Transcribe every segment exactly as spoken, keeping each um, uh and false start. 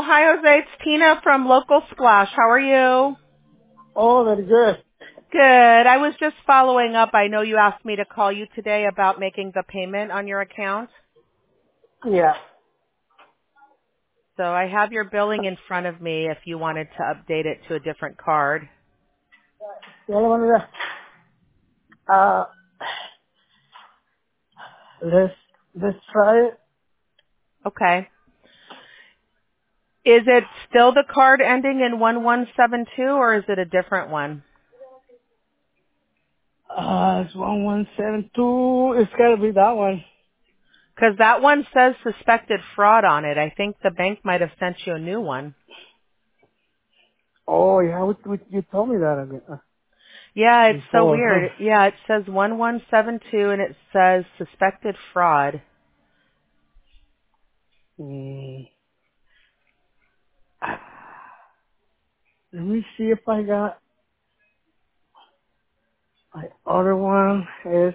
Oh, hi, Jose. It's Tina from Local Splash. How are you? Oh, very good. Good. I was just following up. I know you asked me to call you today about making the payment on your account. Yeah. So I have your billing in front of me if you wanted to update it to a different card. The other one is, uh, let's, let's try it. Okay. Is it still the card ending in one one seven two or is it a different one? Uh, it's one one seven two. It's gotta be that one. Because that one says suspected fraud on it. I think the bank might have sent you a new one. Oh, yeah, what, what, you told me that again, uh, Yeah, it's so before, huh? weird. Yeah, it says one one seven two and it says suspected fraud. Mm. Let me see if I got my other one. Is,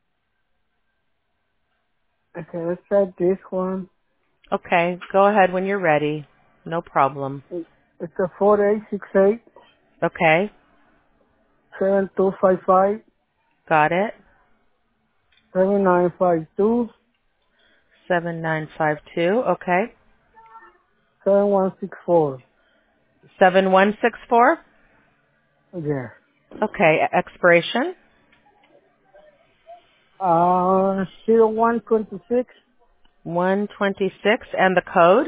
okay, let's try this one. Okay, go ahead when you're ready. No problem. It- It's a four eight six eight Okay, seven two five five got it. seven nine five two seven nine five two, okay. seven one six four. seven one six four, Yeah. okay. Expiration, Uh, zero one twenty six one twenty-six, and the code,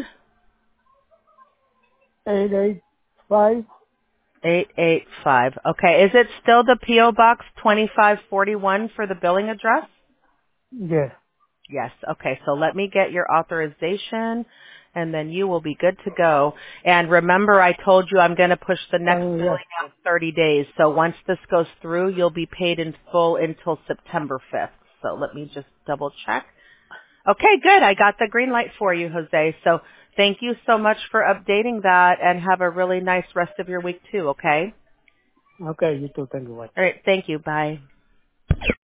eight eight five. eight eight five. Okay, is it still the P O Box twenty-five forty-one for the billing address? Yeah. Yes. Okay. So let me get your authorization and then you will be good to go. And remember I told you I'm going to push the next Um, yeah. billing out thirty days. So once this goes through, you'll be paid in full until September fifth. So let me just double check. Okay, good. I got the green light for you, Jose. So thank you so much for updating that and have a really nice rest of your week too, okay? Okay, you too. Thank you. Bye. All right. Thank you. Bye.